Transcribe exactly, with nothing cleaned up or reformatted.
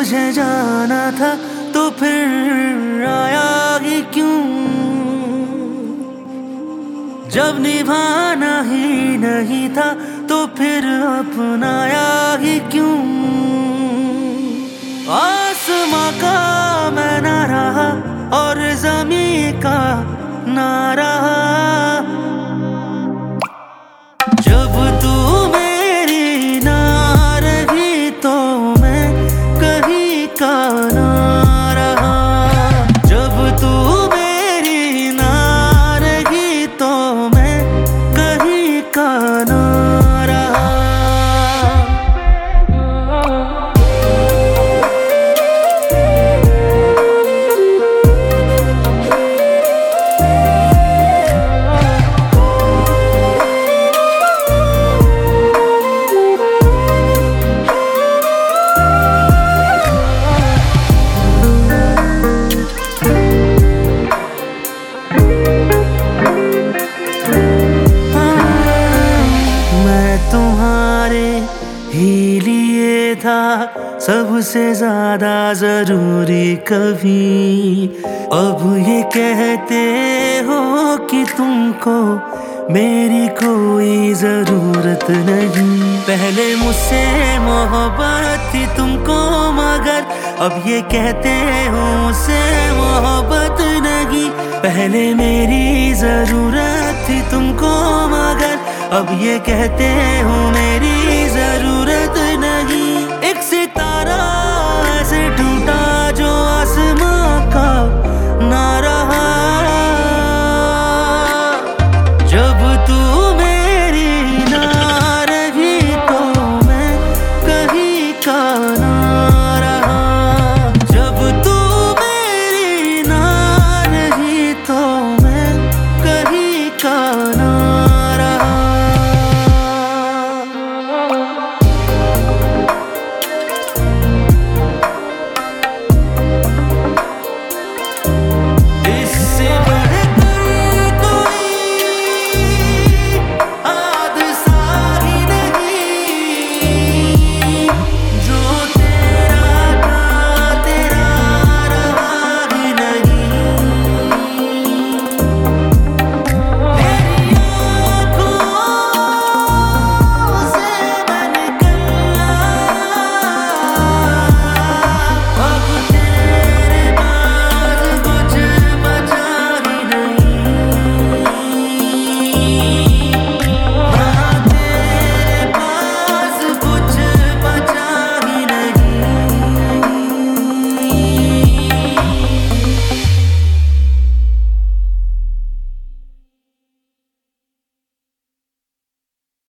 तुझे जाना था तो फिर आया ही क्यों? जब निभाना ही नहीं था तो फिर अपनाया ही क्यों? आसमां का मैं ना रहा और ज़मीं का ना रहा। जब तू मेरी ना रही तो मैं कहीं का ना रहा। जब तू मेरी ना रही तो मैं कहीं का ना रहा। तुम्हारे ही लिए था सबसे ज्यादा जरूरी कभी। अब ये कहते हो कि तुमको मेरी कोई जरूरत नहीं। पहले मुझसे मोहब्बत थी तुमको मगर अब ये कहते हो मुझसे मोहब्बत नहीं। पहले मेरी जरूरत थी तुमको मगर अब ये कहते हो मेरी